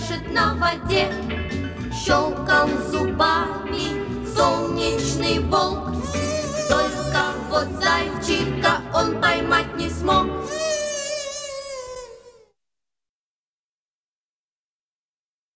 пляшет на воде. Щелкал зубами солнечный волк, только вот зайчика он поймать не смог.